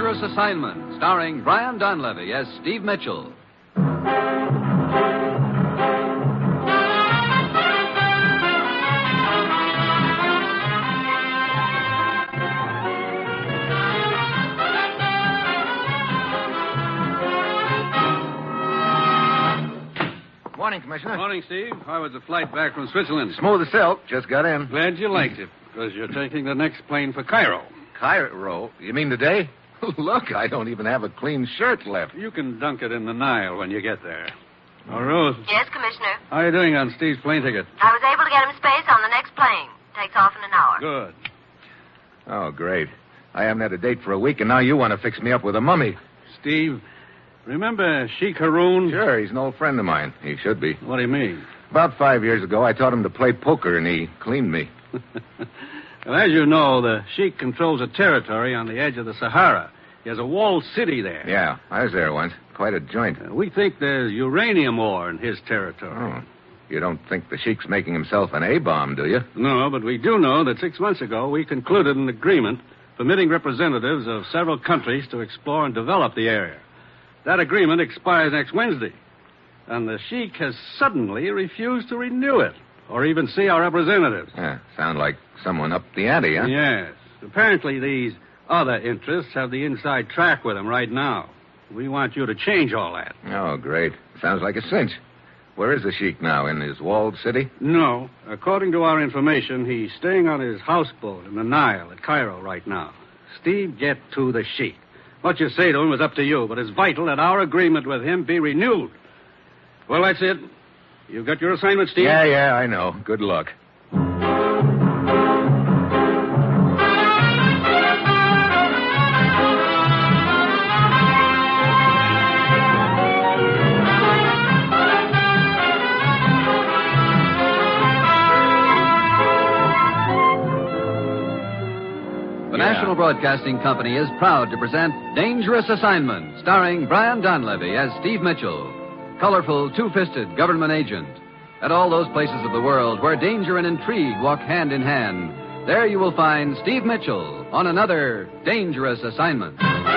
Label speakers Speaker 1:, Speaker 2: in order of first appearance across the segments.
Speaker 1: Dangerous Assignment, starring Brian Donlevy as Steve Mitchell.
Speaker 2: Morning, Commissioner.
Speaker 3: Morning, Steve. How was the flight back from Switzerland?
Speaker 2: Smooth as silk. Just got in.
Speaker 3: Glad you liked it, because you're taking the next plane for Cairo.
Speaker 2: Cairo? You mean today? Look, I don't even have a clean shirt left.
Speaker 3: You can dunk it in the Nile when you get there. Oh, Rose.
Speaker 4: Yes, Commissioner.
Speaker 3: How are you doing on Steve's plane ticket?
Speaker 4: I was able to get him space on the next plane. Takes off in an hour.
Speaker 3: Good.
Speaker 2: Oh, great. I haven't had a date for a week, and now you want to fix me up with a mummy.
Speaker 3: Steve, remember Sheik Haroun?
Speaker 2: Sure, he's an old friend of mine. He should be.
Speaker 3: What do you mean?
Speaker 2: About 5 years ago, I taught him to play poker, and he cleaned me.
Speaker 3: Well, as you know, the Sheik controls a territory on the edge of the Sahara. He has a walled city there.
Speaker 2: Yeah, I was there once. Quite a joint.
Speaker 3: We think there's uranium ore in his territory.
Speaker 2: Oh. You don't think the Sheik's making himself an A-bomb, do you?
Speaker 3: No, but we do know that 6 months ago we concluded an agreement permitting representatives of several countries to explore and develop the area. That agreement expires next Wednesday, and the Sheik has suddenly refused to renew it, or even see our representatives.
Speaker 2: Yeah, sound like someone upped the ante, huh?
Speaker 3: Yes. Apparently these other interests have the inside track with him right now. We want you to change all that.
Speaker 2: Oh, great. Sounds like a cinch. Where is the Sheik now? In his walled city?
Speaker 3: No. According to our information, he's staying on his houseboat in the Nile at Cairo right now. Steve, get to the Sheik. What you say to him is up to you, but it's vital that our agreement with him be renewed. Well, that's it. You got your assignment, Steve?
Speaker 2: Yeah, I know. Good luck.
Speaker 1: The National Broadcasting Company is proud to present Dangerous Assignment, starring Brian Donlevy as Steve Mitchell, colorful, two-fisted government agent. At all those places of the world where danger and intrigue walk hand in hand, there you will find Steve Mitchell on another Dangerous Assignment.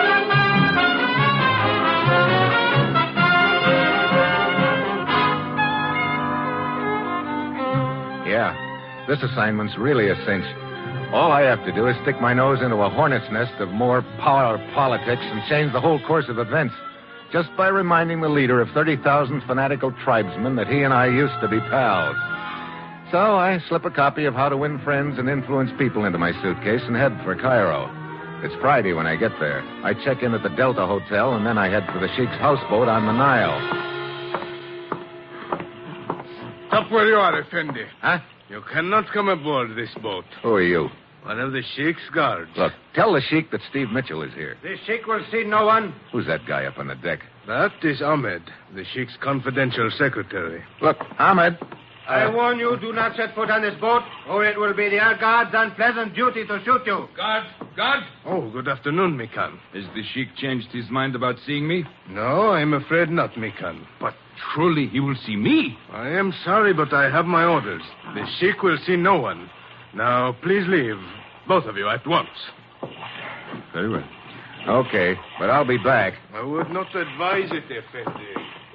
Speaker 2: Yeah, this assignment's really a cinch. All I have to do is stick my nose into a hornet's nest of more power politics and change the whole course of events, just by reminding the leader of 30,000 fanatical tribesmen that he and I used to be pals. So I slip a copy of How to Win Friends and Influence People into my suitcase and head for Cairo. It's Friday when I get there. I check in at the Delta Hotel, and then I head for the Sheik's houseboat on the Nile.
Speaker 5: Stop where you are, Effendi.
Speaker 2: Huh?
Speaker 5: You cannot come aboard this boat.
Speaker 2: Who are you?
Speaker 5: One of the Sheik's guards.
Speaker 2: Look, tell the Sheik that Steve Mitchell is here.
Speaker 5: The Sheik will see no one.
Speaker 2: Who's that guy up on the deck?
Speaker 5: That is Ahmed, the Sheik's confidential secretary.
Speaker 2: Look, Ahmed.
Speaker 6: I warn you, do not set foot on this boat, or it will be the guard's unpleasant duty to shoot you.
Speaker 5: Guard! Oh, good afternoon, Mikan.
Speaker 7: Has the Sheik changed his mind about seeing me?
Speaker 5: No, I'm afraid not, Mikan.
Speaker 7: But surely he will see me.
Speaker 5: I am sorry, but I have my orders. The Sheik will see no one. Now, please leave. Both of you at once.
Speaker 2: Very well. Okay, but I'll be back.
Speaker 5: I would not advise it, Effendi.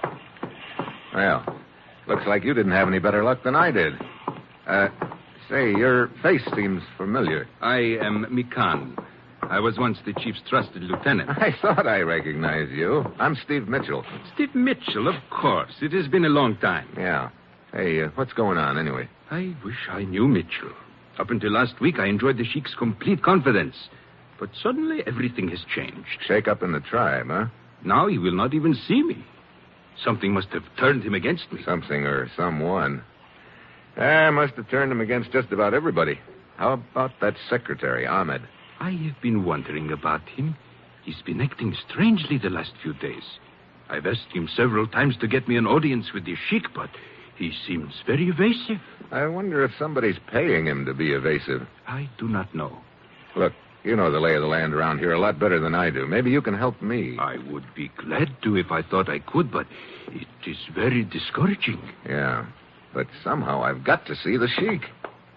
Speaker 2: Well, looks like you didn't have any better luck than I did. Say, your face seems familiar.
Speaker 7: I am Mikan. I was once the chief's trusted lieutenant.
Speaker 2: I thought I recognized you. I'm Steve Mitchell.
Speaker 7: Steve Mitchell, of course. It has been a long time.
Speaker 2: Yeah. Hey, what's going on anyway?
Speaker 7: I wish I knew Mitchell. Up until last week, I enjoyed the Sheik's complete confidence. But suddenly, everything has changed.
Speaker 2: Shake up in the tribe, huh?
Speaker 7: Now he will not even see me. Something must have turned him against me.
Speaker 2: Something or someone. I must have turned him against just about everybody. How about that secretary, Ahmed?
Speaker 7: I have been wondering about him. He's been acting strangely the last few days. I've asked him several times to get me an audience with the Sheik, but he seems very evasive.
Speaker 2: I wonder if somebody's paying him to be evasive.
Speaker 7: I do not know.
Speaker 2: Look, you know the lay of the land around here a lot better than I do. Maybe you can help me.
Speaker 7: I would be glad to if I thought I could, but it is very discouraging.
Speaker 2: Yeah, but somehow I've got to see the Sheik.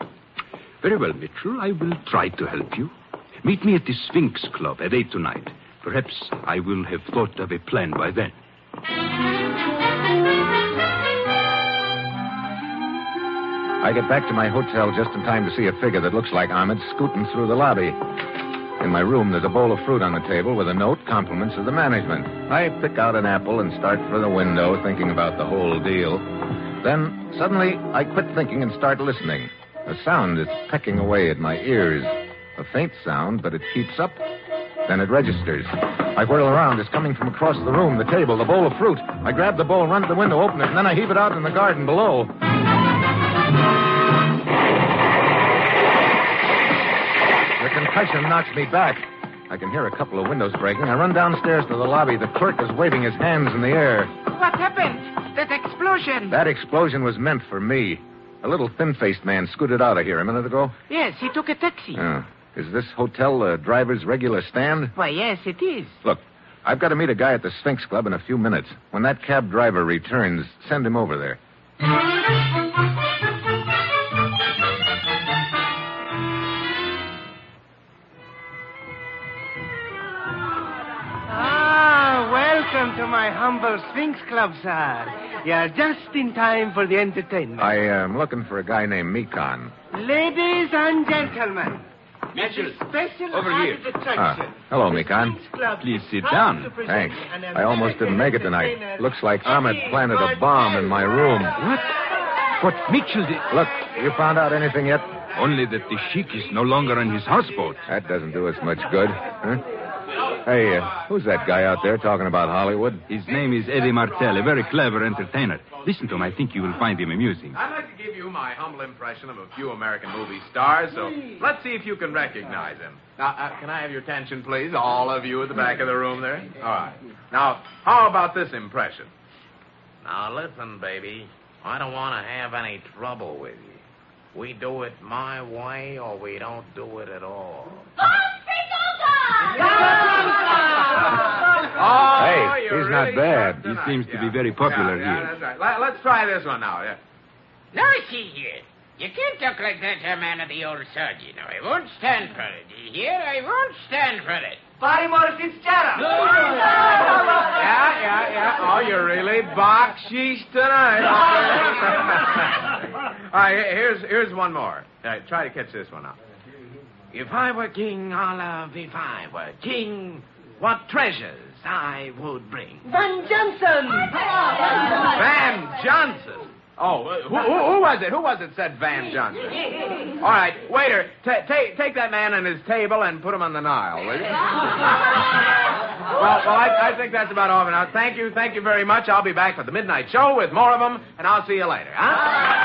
Speaker 7: Very well, Mitchell. I will try to help you. Meet me at the Sphinx Club at 8 tonight. Perhaps I will have thought of a plan by then.
Speaker 2: I get back to my hotel just in time to see a figure that looks like Ahmed scooting through the lobby. In my room, there's a bowl of fruit on the table with a note, compliments of the management. I pick out an apple and start for the window, thinking about the whole deal. Then, suddenly, I quit thinking and start listening. A sound is pecking away at my ears. A faint sound, but it keeps up. Then it registers. I whirl around. It's coming from across the room, the table, the bowl of fruit. I grab the bowl, run to the window, open it, and then I heave it out in the garden below. The concussion knocks me back. I can hear a couple of windows breaking. I run downstairs to the lobby. The clerk is waving his hands in the air.
Speaker 8: What happened? That explosion.
Speaker 2: That explosion was meant for me. A little thin-faced man scooted out of here a minute ago.
Speaker 8: Yes, he took a taxi.
Speaker 2: Is this hotel a driver's regular stand?
Speaker 8: Why, yes, it is.
Speaker 2: Look, I've got to meet a guy at the Sphinx Club in a few minutes. When that cab driver returns, send him over there.
Speaker 6: Welcome to my humble Sphinx Club, sir. You're just in time for the entertainment.
Speaker 2: I am looking for a guy named Mikan.
Speaker 6: Ladies and gentlemen, Mitchell, special
Speaker 7: over here.
Speaker 6: attraction.
Speaker 2: Hello, Mikan.
Speaker 7: Please sit down.
Speaker 2: Thanks. I almost didn't make it tonight. Looks like Ahmed planted a bomb in my room.
Speaker 7: What Mitchell did...
Speaker 2: Look, you found out anything yet?
Speaker 7: Only that the Sheik is no longer on his houseboat.
Speaker 2: That doesn't do us much good. Huh? Hey, who's that guy out there talking about Hollywood?
Speaker 7: His name is Eddie Martel, a very clever entertainer. Listen to him. I think you will find him amusing.
Speaker 9: I'd like to give you my humble impression of a few American movie stars, so let's see if you can recognize them. Now, can I have your attention, please? All of you at the back of the room there? All right. Now, how about this impression?
Speaker 10: Now, listen, baby. I don't want to have any trouble with you. We do it my way or we don't do it at all.
Speaker 2: Hey, he's
Speaker 9: really
Speaker 2: not bad.
Speaker 7: He seems to be very popular here.
Speaker 9: That's right. Let's try this one now. Yeah.
Speaker 10: Now, see here. You can't talk like that to a man of the old sod, you know. I won't stand for it. You hear? I won't stand for it.
Speaker 6: Barrymore Fitzgerald.
Speaker 9: Yeah. Oh, you're really baksheesh tonight. All right, here's one more. Try to catch this one out. If I were king, Olive, if I were king, what treasures I would bring.
Speaker 6: Van Johnson.
Speaker 9: Van Johnson? Oh, who was it? Who was it said Van Johnson? All right, waiter, take that man and his table and put him on the Nile, will you? Well, I think that's about all for now. Thank you very much. I'll be back for the midnight show with more of them, and I'll see you later, huh?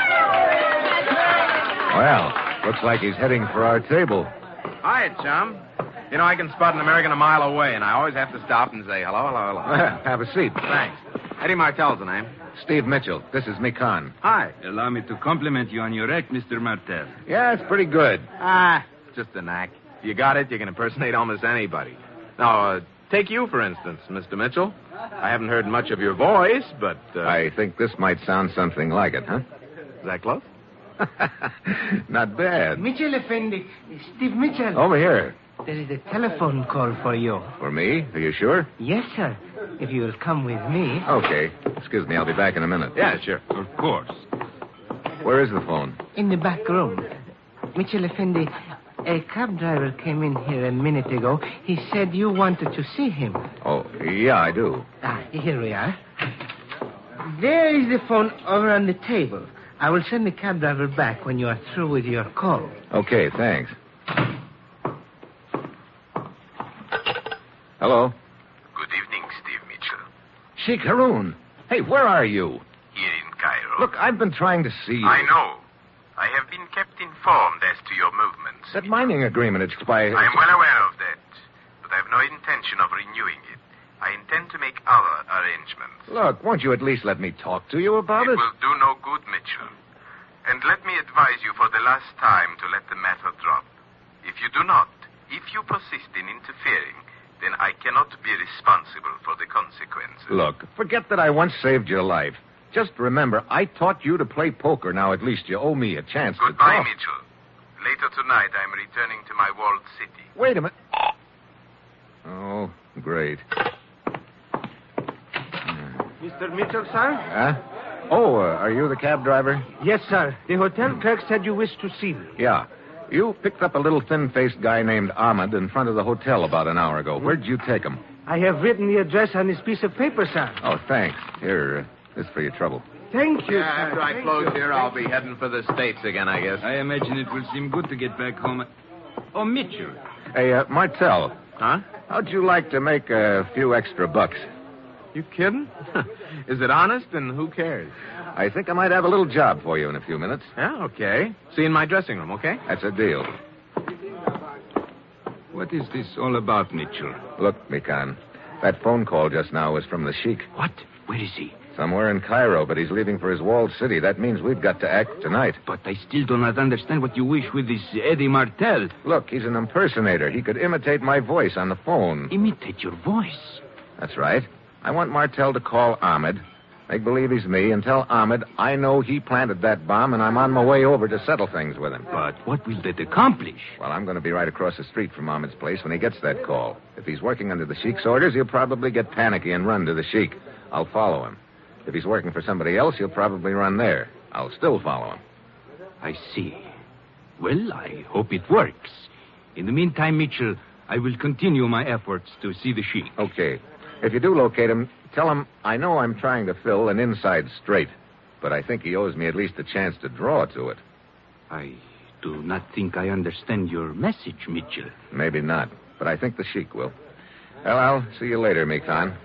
Speaker 2: Well, looks like he's heading for our table.
Speaker 9: Hi, chum. You know, I can spot an American a mile away, and I always have to stop and say hello.
Speaker 2: Have a seat.
Speaker 9: Thanks. Eddie Martel's the name.
Speaker 2: Steve Mitchell. This is Mikan.
Speaker 9: Hi.
Speaker 7: Allow me to compliment you on your act, Mr. Martel.
Speaker 2: Yeah, it's pretty good.
Speaker 9: Just a knack. If you got it, you can impersonate almost anybody. Now, take you, for instance, Mr. Mitchell. I haven't heard much of your voice, but...
Speaker 2: I think this might sound something like it, huh?
Speaker 9: Is that close?
Speaker 2: Not bad.
Speaker 6: Mitchell Effendi. Steve Mitchell.
Speaker 2: Over here.
Speaker 6: There is a telephone call for you.
Speaker 2: For me? Are you sure?
Speaker 6: Yes, sir. If you will come with me.
Speaker 2: Okay. Excuse me, I'll be back in a minute.
Speaker 9: Yeah, sure.
Speaker 7: Of course.
Speaker 2: Where is the phone?
Speaker 6: In the back room. Mitchell Effendi, a cab driver came in here a minute ago. He said you wanted to see him.
Speaker 2: Oh, yeah, I do.
Speaker 6: Here we are. There is the phone over on the table. I will send the cab driver back when you are through with your call.
Speaker 2: Okay, thanks. Hello?
Speaker 11: Good evening, Steve Mitchell.
Speaker 2: Sheikh Haroun. Hey, where are you?
Speaker 11: Here in Cairo.
Speaker 2: Look, I've been trying to see you.
Speaker 11: I know. I have been kept informed as to your movements.
Speaker 2: That mining agreement expired.
Speaker 11: I am well aware of that, but I have no intention of renewing it. I intend to make other arrangements.
Speaker 2: Look, won't you at least let me talk to you about it?
Speaker 11: It will do no good, Mitchell. And let me advise you for the last time to let the matter drop. If you do not, if you persist in interfering, then I cannot be responsible for the consequences.
Speaker 2: Look, forget that I once saved your life. Just remember, I taught you to play poker. Now at least you owe me a chance to
Speaker 11: Goodbye,
Speaker 2: talk.
Speaker 11: Mitchell. Later tonight, I'm returning to my walled city.
Speaker 2: Wait a minute. Oh, great.
Speaker 6: Mr. Mitchell, sir?
Speaker 2: Huh? Oh, are you the cab driver?
Speaker 6: Yes, sir. The hotel clerk said you wished to see me.
Speaker 2: Yeah. You picked up a little thin-faced guy named Ahmed in front of the hotel about an hour ago. Where'd you take him?
Speaker 6: I have written the address on this piece of paper, sir.
Speaker 2: Oh, thanks. Here, this is for your trouble.
Speaker 6: Thank you,
Speaker 9: Yeah,
Speaker 6: sir.
Speaker 9: after I close here, I'll be heading for the States again, I guess.
Speaker 7: I imagine it will seem good to get back home. Oh, Mitchell.
Speaker 2: Hey, Martel,
Speaker 9: Huh?
Speaker 2: how'd you like to make a few extra bucks?
Speaker 9: You kidding? Is it honest, and who cares?
Speaker 2: I think I might have a little job for you in a few minutes.
Speaker 9: Yeah, okay. See you in my dressing room, okay?
Speaker 2: That's a deal.
Speaker 7: What is this all about, Mitchell?
Speaker 2: Look, Mikan, that phone call just now was from the Sheik.
Speaker 7: What? Where is he?
Speaker 2: Somewhere in Cairo, but he's leaving for his walled city. That means we've got to act tonight.
Speaker 7: But I still do not understand what you wish with this Eddie Martel.
Speaker 2: Look, he's an impersonator. He could imitate my voice on the phone.
Speaker 7: Imitate your voice?
Speaker 2: That's right. I want Martel to call Ahmed, make believe he's me, and tell Ahmed I know he planted that bomb and I'm on my way over to settle things with him.
Speaker 7: But what will that accomplish?
Speaker 2: Well, I'm going to be right across the street from Ahmed's place when he gets that call. If he's working under the Sheik's orders, he'll probably get panicky and run to the Sheik. I'll follow him. If he's working for somebody else, he'll probably run there. I'll still follow him.
Speaker 7: I see. Well, I hope it works. In the meantime, Mitchell, I will continue my efforts to see the Sheik.
Speaker 2: Okay. If you do locate him, tell him I know I'm trying to fill an inside straight, but I think he owes me at least a chance to draw to it.
Speaker 7: I do not think I understand your message, Mitchell.
Speaker 2: Maybe not, but I think the Sheik will. Well, I'll see you later, Mikan.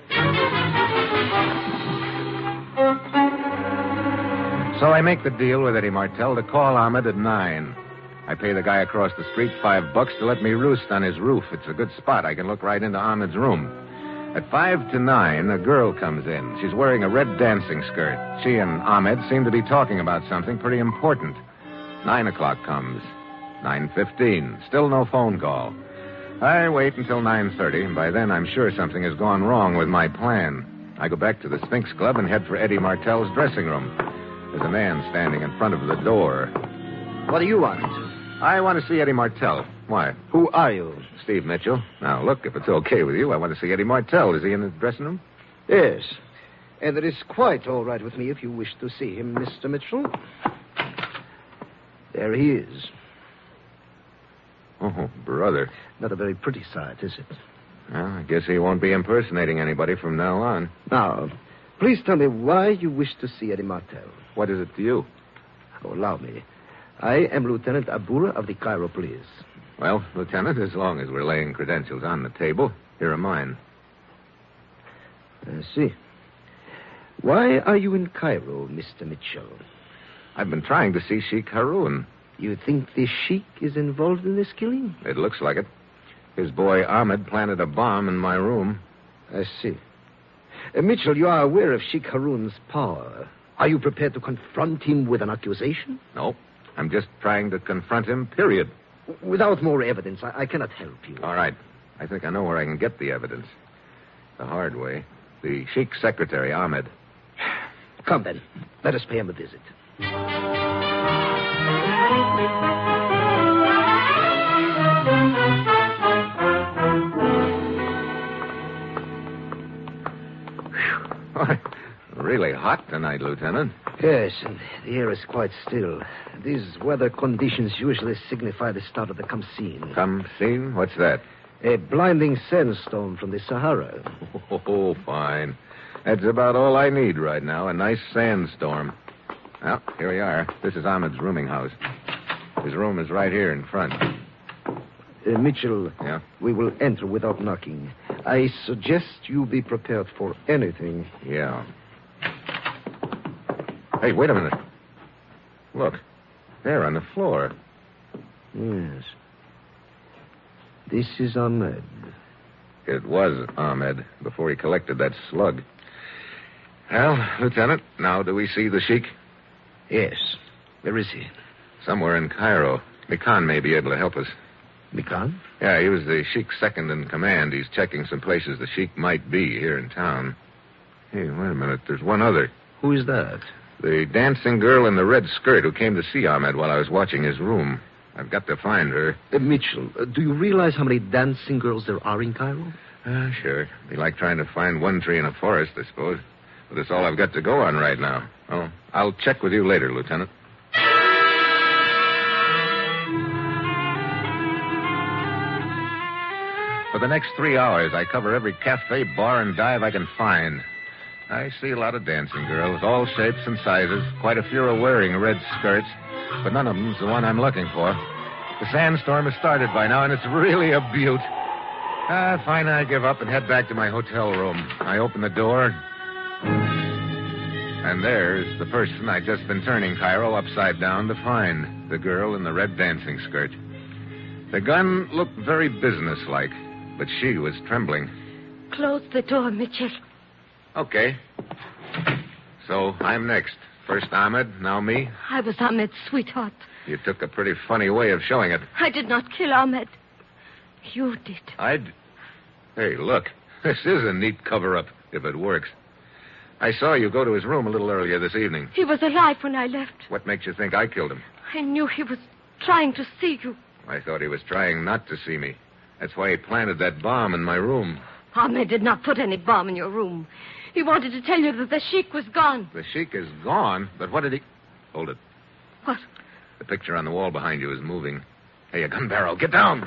Speaker 2: So I make the deal with Eddie Martel to call Ahmed at 9. I pay the guy across the street $5 to let me roost on his roof. It's a good spot. I can look right into Ahmed's room. At 5 to 9, a girl comes in. She's wearing a red dancing skirt. She and Ahmed seem to be talking about something pretty important. 9 o'clock comes. 9:15. Still no phone call. I wait until 9:30, and by then I'm sure something has gone wrong with my plan. I go back to the Sphinx Club and head for Eddie Martel's dressing room. There's a man standing in front of the door.
Speaker 12: What do you want?
Speaker 2: I want to see Eddie Martel. Why?
Speaker 12: Who are you?
Speaker 2: Steve Mitchell. Now, look, if it's okay with you, I want to see Eddie Martel. Is he in the dressing room?
Speaker 12: Yes. And it is quite all right with me if you wish to see him, Mr. Mitchell. There he is.
Speaker 2: Oh, brother.
Speaker 12: Not a very pretty sight, is it?
Speaker 2: Well, I guess he won't be impersonating anybody from now on.
Speaker 12: Now, please tell me why you wish to see Eddie Martel.
Speaker 2: What is it to you?
Speaker 12: Oh, allow me. I am Lieutenant Abur of the Cairo Police.
Speaker 2: Well, Lieutenant, as long as we're laying credentials on the table, here are mine.
Speaker 12: I see. Why are you in Cairo, Mr. Mitchell?
Speaker 2: I've been trying to see Sheik Haroun.
Speaker 12: You think the Sheik is involved in this killing?
Speaker 2: It looks like it. His boy Ahmed planted a bomb in my room.
Speaker 12: I see. Mitchell, you are aware of Sheik Haroun's power. Are you prepared to confront him with an accusation?
Speaker 2: No. I'm just trying to confront him, period.
Speaker 12: Without more evidence, I cannot help you.
Speaker 2: All right. I think I know where I can get the evidence. The hard way. The Sheik's secretary, Ahmed.
Speaker 12: Come, then. Let us pay him a visit.
Speaker 2: Really hot tonight, Lieutenant.
Speaker 12: Yes, and the air is quite still. These weather conditions usually signify the start of the Khamsin.
Speaker 2: Khamsin? What's that?
Speaker 12: A blinding sandstorm from the Sahara.
Speaker 2: Oh, fine. That's about all I need right now, a nice sandstorm. Well, here we are. This is Ahmed's rooming house. His room is right here in front.
Speaker 12: Mitchell,
Speaker 2: yeah?
Speaker 12: We will enter without knocking. I suggest you be prepared for anything.
Speaker 2: Yeah. Hey, wait a minute. Look, there on the floor.
Speaker 12: Yes. This is Ahmed.
Speaker 2: It was Ahmed before he collected that slug. Well, Lieutenant, now do we see the Sheik?
Speaker 12: Yes. Where is he?
Speaker 2: Somewhere in Cairo. Mikan may be able to help us.
Speaker 12: Mikan?
Speaker 2: Yeah, he was the Sheik's second in command. He's checking some places the Sheik might be here in town. Hey, wait a minute. There's one other.
Speaker 12: Who is that?
Speaker 2: The dancing girl in the red skirt who came to see Ahmed while I was watching his room. I've got to find her.
Speaker 12: Mitchell, do you realize how many dancing girls there are in Cairo?
Speaker 2: Sure. Be like trying to find one tree in a forest, I suppose. But it's all I've got to go on right now. Oh, I'll check with you later, Lieutenant. For the next 3 hours, I cover every cafe, bar, and dive I can find. I see a lot of dancing girls, all shapes and sizes. Quite a few are wearing red skirts, but none of them's the one I'm looking for. The sandstorm has started by now, and it's really a beaut. Fine, I give up and head back to my hotel room. I open the door, and there's the person I'd just been turning Cairo upside down to find, the girl in the red dancing skirt. The gun looked very businesslike, but she was trembling.
Speaker 13: Close the door, Mitchell.
Speaker 2: Okay. So, I'm next. First Ahmed, now me.
Speaker 13: I was Ahmed's sweetheart.
Speaker 2: You took a pretty funny way of showing it.
Speaker 13: I did not kill Ahmed. You did.
Speaker 2: Hey, look. This is a neat cover-up, if it works. I saw you go to his room a little earlier this evening.
Speaker 13: He was alive when I left.
Speaker 2: What makes you think I killed him?
Speaker 13: I knew he was trying to see you.
Speaker 2: I thought he was trying not to see me. That's why he planted that bomb in my room.
Speaker 13: Ahmed did not put any bomb in your room. He wanted to tell you that the Sheik was gone.
Speaker 2: The Sheik is gone? But what did he... Hold it.
Speaker 13: What?
Speaker 2: The picture on the wall behind you is moving. Hey, a gun barrel. Get down.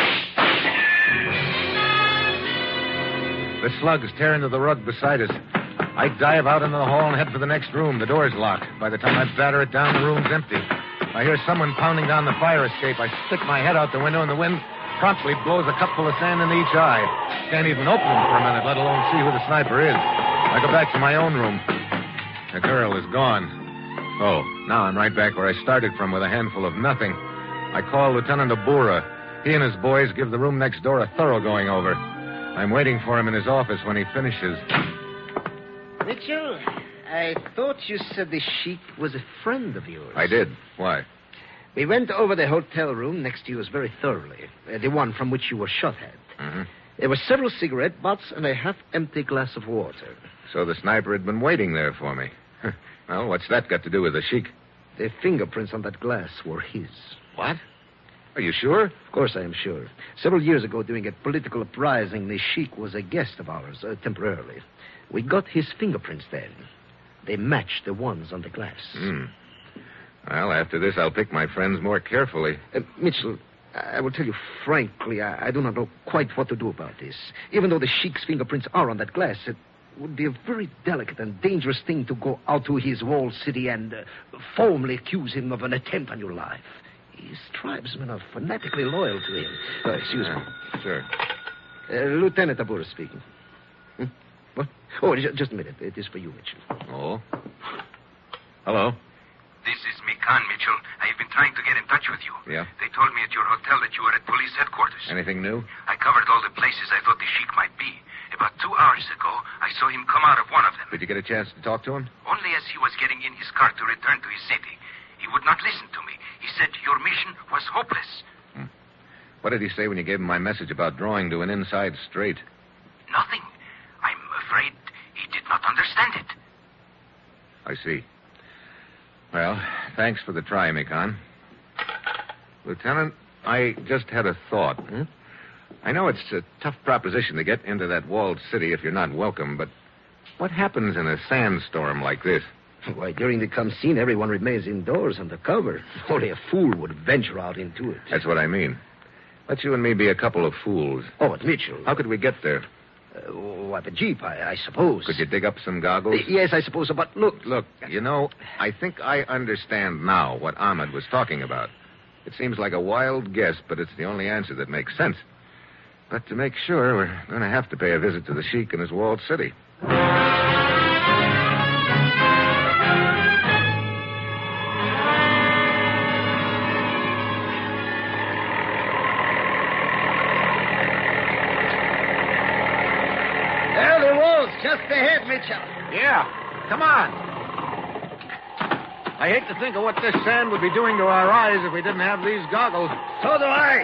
Speaker 2: The slugs tear into the rug beside us. I dive out into the hall and head for the next room. The door's locked. By the time I batter it down, the room's empty. I hear someone pounding down the fire escape. I stick my head out the window, and the wind promptly blows a cupful of sand into each eye. Can't even open them for a minute, let alone see who the sniper is. I go back to my own room. The girl is gone. Oh, now I'm right back where I started from with a handful of nothing. I call Lieutenant Abura. He and his boys give the room next door a thorough going over. I'm waiting for him in his office when he finishes.
Speaker 12: Mitchell, I thought you said the Sheik was a friend of yours.
Speaker 2: I did. Why?
Speaker 12: We went over the hotel room next to yours very thoroughly. The one from which you were shot at.
Speaker 2: Mm-hmm.
Speaker 12: There were several cigarette butts and a half-empty glass of water.
Speaker 2: So the sniper had been waiting there for me. Well, what's that got to do with the Sheik?
Speaker 12: The fingerprints on that glass were his.
Speaker 2: What? Are you sure?
Speaker 12: Of course I am sure. Several years ago, during a political uprising, the Sheik was a guest of ours, temporarily. We got his fingerprints then. They matched the ones on the glass.
Speaker 2: Well, after this, I'll pick my friends more carefully.
Speaker 12: Mitchell, I will tell you frankly, I do not know quite what to do about this. Even though the Sheik's fingerprints are on that glass, it would be a very delicate and dangerous thing to go out to his walled city and formally accuse him of an attempt on your life. His tribesmen are fanatically loyal to him. Excuse me.
Speaker 2: Sure.
Speaker 12: Lieutenant Abura speaking. What? Oh, just a minute. It is for you, Mitchell.
Speaker 2: Oh. Hello.
Speaker 11: This is Mikan, Mitchell. I've been trying to get in touch with you.
Speaker 2: Yeah?
Speaker 11: They told me at your hotel that you were at police headquarters.
Speaker 2: Anything new?
Speaker 11: I covered all the places I thought the Sheik might be. About 2 hours ago, I saw him come out of one of them.
Speaker 2: Did you get a chance to talk to him?
Speaker 11: Only as he was getting in his car to return to his city. He would not listen to me. He said your mission was hopeless.
Speaker 2: What did he say when you gave him my message about drawing to an inside straight?
Speaker 11: Nothing. I'm afraid he did not understand it.
Speaker 2: I see. Well, thanks for the try, Mikan. Lieutenant, I just had a thought. I know it's a tough proposition to get into that walled city if you're not welcome, but what happens in a sandstorm like this?
Speaker 12: Why, during the come scene, everyone remains indoors under cover. Only a fool would venture out into it.
Speaker 2: That's what I mean. Let you and me be a couple of fools.
Speaker 12: Oh, but Mitchell...
Speaker 2: How could we get there?
Speaker 12: What, the jeep, I suppose.
Speaker 2: Could you dig up some goggles?
Speaker 12: Yes, I suppose so, but look...
Speaker 2: Look, you know, I think I understand now what Ahmed was talking about. It seems like a wild guess, but it's the only answer that makes sense. But to make sure, we're going to have to pay a visit to the Sheik in his walled city.
Speaker 6: Just ahead, Mitchell.
Speaker 2: Yeah. Come on. I hate to think of what this sand would be doing to our eyes if we didn't have these goggles.
Speaker 6: So do I.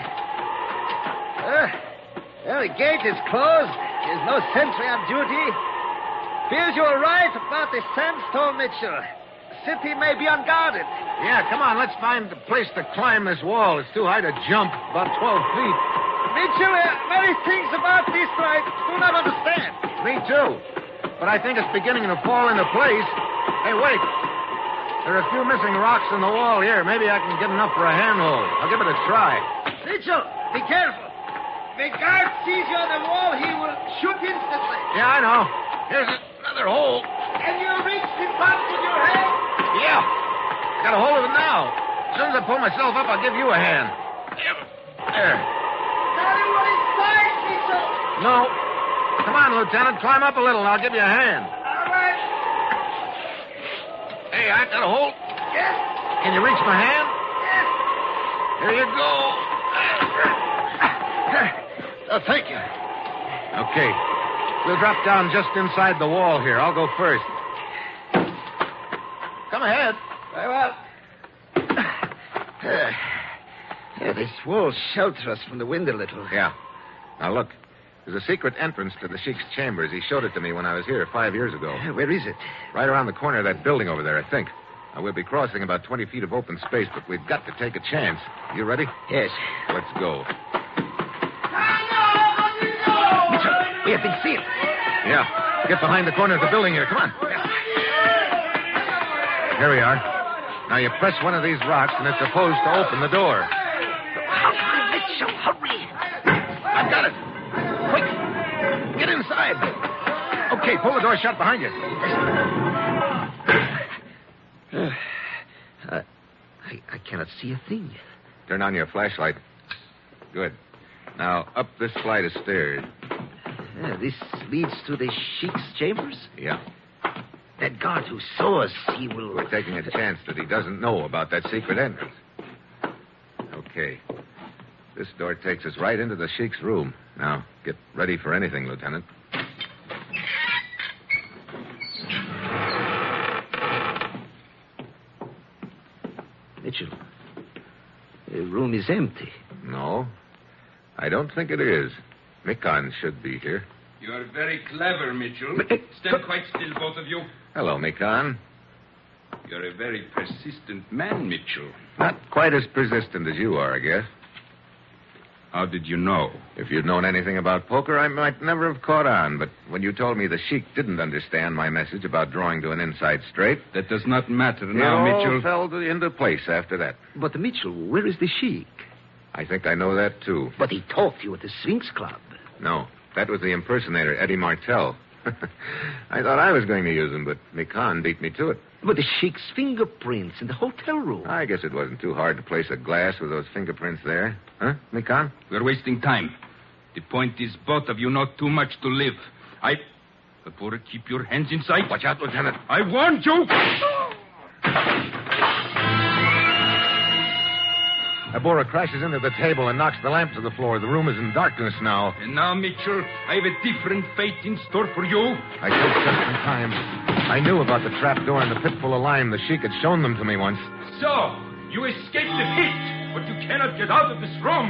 Speaker 6: Well, the gate is closed. There's no sentry on duty. Feels you were right about the sandstorm, Mitchell. The city may be unguarded.
Speaker 2: Yeah, come on. Let's find a place to climb this wall. It's too high to jump. About 12 feet.
Speaker 6: Mitchell, many things about this I do not understand.
Speaker 2: Me too. But I think it's beginning to fall into place. Hey, wait. There are a few missing rocks in the wall here. Maybe I can get enough for a handhold. I'll give it a try.
Speaker 6: Mitchell, be careful. When guard sees you on the wall, he will shoot instantly.
Speaker 2: Yeah, I know. Here's another hole.
Speaker 6: Can you reach the pot with your hand?
Speaker 2: Yeah. I got a hold of it now. As soon as I pull myself up, I'll give you a hand. There.
Speaker 6: Tell you what inside, Mitchell.
Speaker 2: No. Come on, Lieutenant. Climb up a little and I'll give you a hand.
Speaker 6: All right.
Speaker 2: Hey, I got a hold.
Speaker 6: Yes.
Speaker 2: Can you reach my hand?
Speaker 6: Yes.
Speaker 2: Here you go.
Speaker 12: Oh, thank you.
Speaker 2: Okay. We'll drop down just inside the wall here. I'll go first. Come ahead.
Speaker 6: Very well.
Speaker 12: This wall shelters us from the wind a little.
Speaker 2: Yeah. Now, look. There's a secret entrance to the Sheik's chambers. He showed it to me when I was here 5 years ago.
Speaker 12: Where is it?
Speaker 2: Right around the corner of that building over there, I think. Now, we'll be crossing about 20 feet of open space, but we've got to take a chance. You ready?
Speaker 12: Yes.
Speaker 2: Let's go.
Speaker 12: Mitchell, we have been seen.
Speaker 2: Yeah. Get behind the corner of the building here. Come on. Here we are. Now, you press one of these rocks, and it's supposed to open the door.
Speaker 12: Hurry, Mitchell, hurry.
Speaker 2: I've got it. Quick. Get inside. Okay, pull the door shut behind you.
Speaker 12: I cannot see a thing.
Speaker 2: Turn on your flashlight. Good. Now, up this flight of stairs.
Speaker 12: This leads to the Sheik's chambers?
Speaker 2: Yeah.
Speaker 12: That guard who saw us, he will...
Speaker 2: We're taking a chance that he doesn't know about that secret entrance. Okay. This door takes us right into the Sheik's room. Now, get ready for anything, Lieutenant.
Speaker 12: Mitchell, the room is empty.
Speaker 2: No, I don't think it is. Mikan should be here.
Speaker 7: You are very clever, Mitchell. Stand quite still, both of you.
Speaker 2: Hello, Mikan.
Speaker 7: You're a very persistent man, Mitchell.
Speaker 2: Not quite as persistent as you are, I guess.
Speaker 7: How did you know?
Speaker 2: If you'd known anything about poker, I might never have caught on. But when you told me the Sheik didn't understand my message about drawing to an inside straight...
Speaker 7: That does not matter now,
Speaker 2: it all
Speaker 7: Mitchell.
Speaker 2: fell into place after that.
Speaker 12: But, Mitchell, where is the Sheik?
Speaker 2: I think I know that, too.
Speaker 12: But he talked to you at the Sphinx Club.
Speaker 2: No, that was the impersonator, Eddie Martell. I thought I was going to use him, but Mikan beat me to it.
Speaker 12: But the Sheik's fingerprints in the hotel room.
Speaker 2: I guess it wasn't too hard to place a glass with those fingerprints there. Huh, Mikan?
Speaker 7: We're wasting time. The point is both of you know too much to live. Abura, keep your hands in sight.
Speaker 2: Watch out, Lieutenant.
Speaker 7: I warned you!
Speaker 2: Abura crashes into the table and knocks the lamp to the floor. The room is in darkness now.
Speaker 7: And now, Mitchell, I have a different fate in store for you.
Speaker 2: I took just in time. I knew about the trap door and the pit full of lime. The Sheik had shown them to me once.
Speaker 7: So, you escaped the pit, but you cannot get out of this room.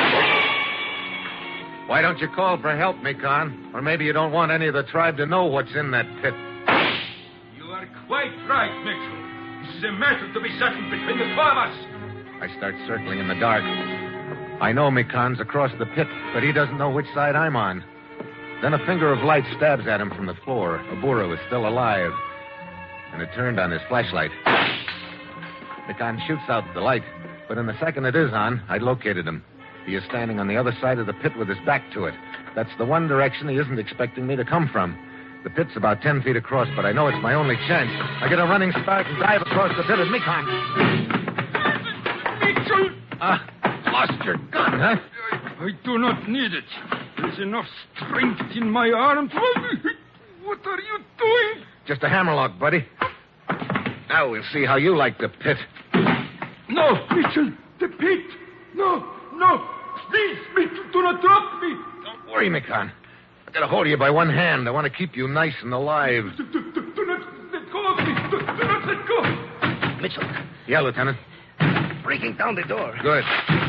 Speaker 2: Why don't you call for help, Mikan? Or maybe you don't want any of the tribe to know what's in that pit.
Speaker 7: You are quite right, Mitchell. This is a matter to be settled between the two of us.
Speaker 2: I start circling in the dark. I know Mikan's across the pit, but he doesn't know which side I'm on. Then a finger of light stabs at him from the floor. Abura was still alive. And it turned on his flashlight. Mikan shoots out the light, but in the second it is on, I located him. He is standing on the other side of the pit with his back to it. That's the one direction he isn't expecting me to come from. The pit's about 10 feet across, but I know it's my only chance. I get a running start and dive across the pit at Mikan.
Speaker 7: Mitchell!
Speaker 2: Lost your gun, huh?
Speaker 7: I do not need it. There's enough strength in my arm to... What are you doing?
Speaker 2: Just a hammerlock, buddy. Now we'll see how you like the pit.
Speaker 7: No, Mitchell, the pit. No. Please, Mitchell, do not drop me.
Speaker 2: Don't worry, Mikan. I got a hold of you by one hand. I want to keep you nice and alive.
Speaker 7: Do not let go of me. Do not let go.
Speaker 12: Mitchell.
Speaker 2: Yeah, Lieutenant.
Speaker 12: Breaking down the door.
Speaker 2: Good.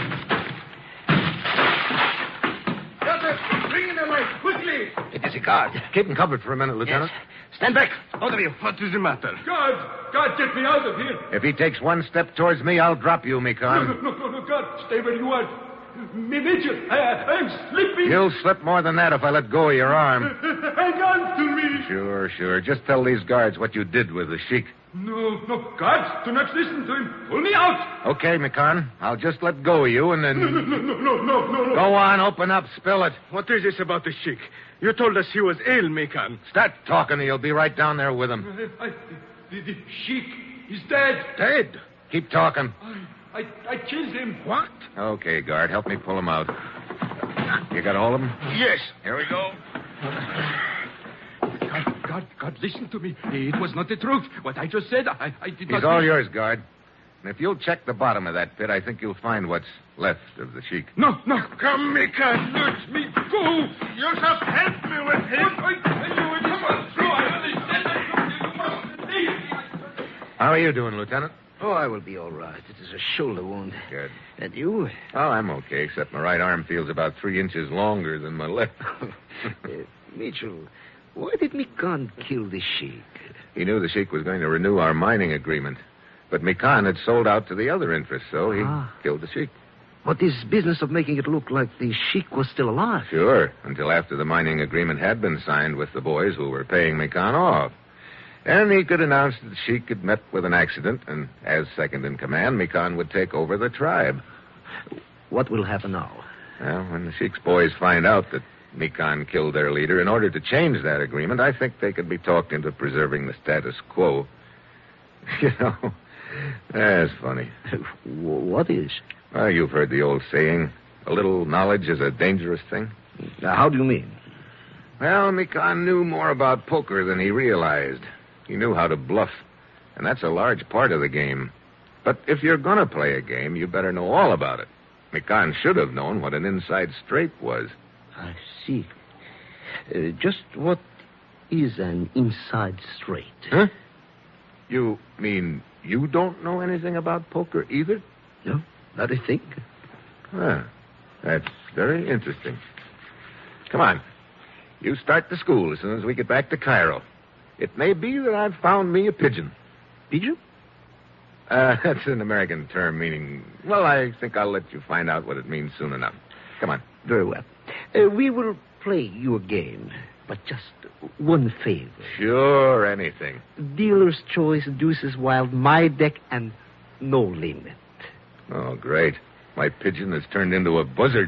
Speaker 7: Bring in the light, quickly.
Speaker 12: It is a guard.
Speaker 2: Keep him covered for a minute, Lieutenant.
Speaker 12: Yes. Stand back, both of you.
Speaker 5: What is the matter?
Speaker 7: God, get me out of here.
Speaker 2: If he takes one step towards me, I'll drop you, Mikan.
Speaker 7: No, God, stay where you are.
Speaker 14: Mitchell, I'm slipping.
Speaker 2: You'll slip more than that if I let go of your arm.
Speaker 14: Hang on to me.
Speaker 2: Sure. Just tell these guards what you did with the sheik.
Speaker 14: No, guards, do not listen to him. Pull me out.
Speaker 2: Okay, Mikan. I'll just let go of you and then...
Speaker 14: No.
Speaker 2: Go on, open up, spill it.
Speaker 5: What is this about the sheik? You told us he was ill, Mikan.
Speaker 2: Start talking and you'll be right down there with him.
Speaker 14: The sheik is dead.
Speaker 2: Dead? Keep talking.
Speaker 14: I killed him.
Speaker 5: What?
Speaker 2: Okay, guard, help me pull him out. You got all of them?
Speaker 5: Yes.
Speaker 2: Here we go.
Speaker 14: God, listen to me. It was not the truth. What I just said, I did not...
Speaker 2: He's all yours, guard. And if you'll check the bottom of that pit, I think you'll find what's left of the sheik.
Speaker 14: No.
Speaker 5: Come, Mikan. Let me go. You shall help me with him.
Speaker 2: How are you doing, Lieutenant?
Speaker 12: Oh, I will be all right. It is a shoulder wound.
Speaker 2: Good.
Speaker 12: And you?
Speaker 2: Oh, I'm okay, except my right arm feels about 3 inches longer than my left.
Speaker 12: Mitchell, why did Mikan kill the sheik?
Speaker 2: He knew the sheik was going to renew our mining agreement. But Mikan had sold out to the other interests, so he killed the sheik.
Speaker 12: But this business of making it look like the sheik was still alive.
Speaker 2: Sure, until after the mining agreement had been signed with the boys who were paying Mikan off. And he could announce that the sheik had met with an accident, and as second in command, Mikan would take over the tribe.
Speaker 12: What will happen now?
Speaker 2: Well, when the sheik's boys find out that Mikan killed their leader, in order to change that agreement, I think they could be talked into preserving the status quo. You know, that's funny.
Speaker 12: What is?
Speaker 2: Well, you've heard the old saying, a little knowledge is a dangerous thing.
Speaker 12: How do you mean?
Speaker 2: Well, Mikan knew more about poker than he realized. He knew how to bluff, and that's a large part of the game. But if you're going to play a game, you better know all about it. Mikan should have known what an inside straight was.
Speaker 12: I see. Just what is an inside straight?
Speaker 2: Huh? You mean you don't know anything about poker either?
Speaker 12: No, not a thing.
Speaker 2: Ah, that's very interesting. Come on. You start the school as soon as we get back to Cairo. It may be that I've found me a pigeon.
Speaker 12: Pigeon?
Speaker 2: That's an American term meaning... Well, I think I'll let you find out what it means soon enough. Come on.
Speaker 12: Very well. We will play you a game, but just one favor.
Speaker 2: Sure, anything.
Speaker 12: Dealer's choice, deuces wild, my deck, and no limit.
Speaker 2: Oh, great. My pigeon has turned into a buzzard.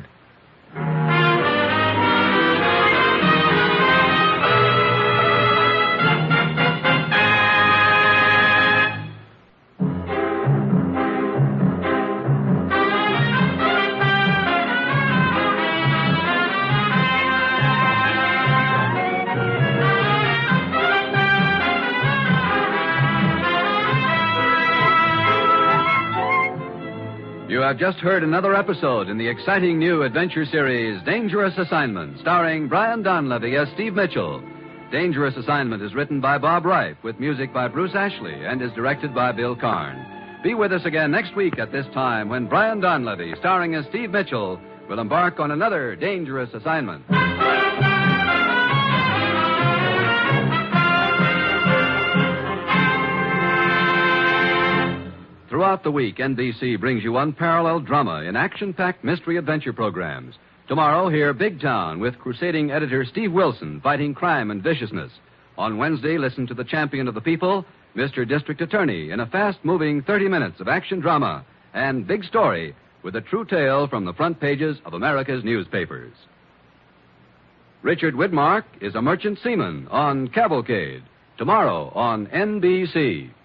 Speaker 1: You have just heard another episode in the exciting new adventure series, Dangerous Assignment, starring Brian Donlevy as Steve Mitchell. Dangerous Assignment is written by Bob Reif, with music by Bruce Ashley, and is directed by Bill Karn. Be with us again next week at this time when Brian Donlevy, starring as Steve Mitchell, will embark on another dangerous assignment. Throughout the week, NBC brings you unparalleled drama in action-packed mystery-adventure programs. Tomorrow, hear Big Town with crusading editor Steve Wilson fighting crime and viciousness. On Wednesday, listen to the champion of the people, Mr. District Attorney, in a fast-moving 30 minutes of action drama. And Big Story with a true tale from the front pages of America's newspapers. Richard Widmark is a merchant seaman on Cavalcade. Tomorrow on NBC.